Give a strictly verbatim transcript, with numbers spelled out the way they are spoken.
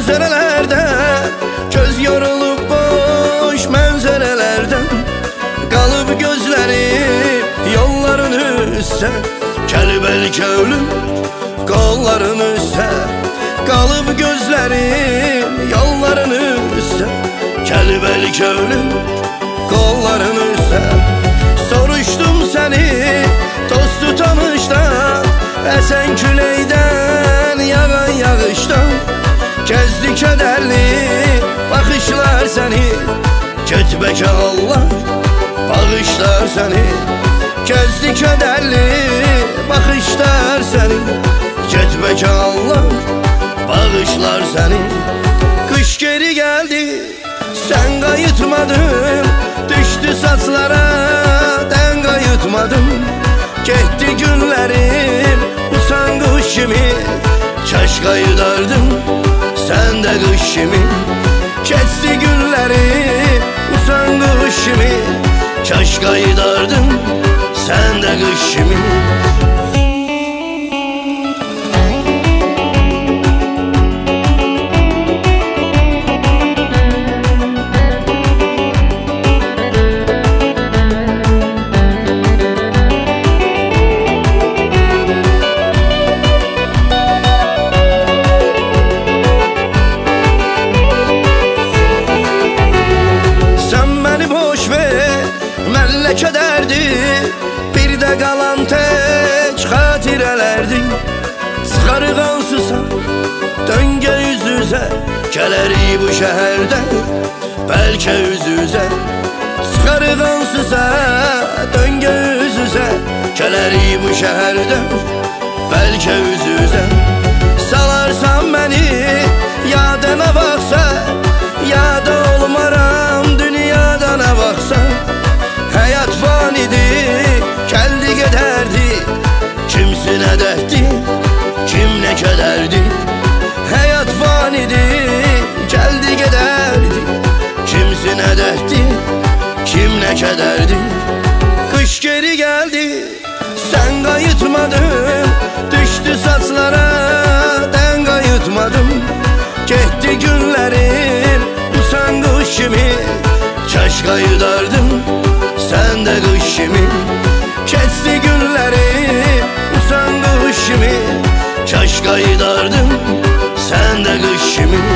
Manzaralardan göz yorulup boş mənzərələrdən qalıb gözlərim yolların üstə, kəlbəli kövlüm qolların üstə, qalıb gözlərim yolların üstə, kəlbəli kövlüm qolların üstə. Soruşdum səni dost tutamışdan, əsən küləkdən, yağan yağışdan, kezdi kədərli baxışlar səni, getbəkə Allah bağışlar səni. Kezdi kədərli baxışlar səni, getbəkə Allah bağışlar səni. Qış geri gəldi, sən qayıtmadın, düşdü saçlara, dən qayıtmadın. Getdi günlərim uçan quş kimi, kaş qayıdardın sən də qış kimi. Keçdi günlərim uçan quş kimi, kaş qayıdardın sən də qış kimi. Kədərdir, bir də qalan tək xatirələrdir. Çıxarıqan susan, döngə üz-üzə, gələrik bu şəhərdə, bəlkə üz-üzə. Çıxarıqan susan, döngə üz-üzə, gələrik bu şəhərdə, bəlkə üz-üzə. Salarsan məni, yada nə baxsa, yada olmaram, dünyada nə baxsa. Həyat fanidir, gəldi gedərdi, kimsinə dəhdi, kim nə kədərdi. Həyat fanidir, gəldi gedərdi, kimsinə dəhdi, kim nə kədərdi. Qış geri gəldi, sən qayıtmadın, düşdü saçlara, dən qayıtmadın. Getdi günlərim uçan quş kimi, kaş qayıdardın sən də qış kimi. Keçdi günlərim uçan quş kimi, kaş qayıdardın sən də qış kimi.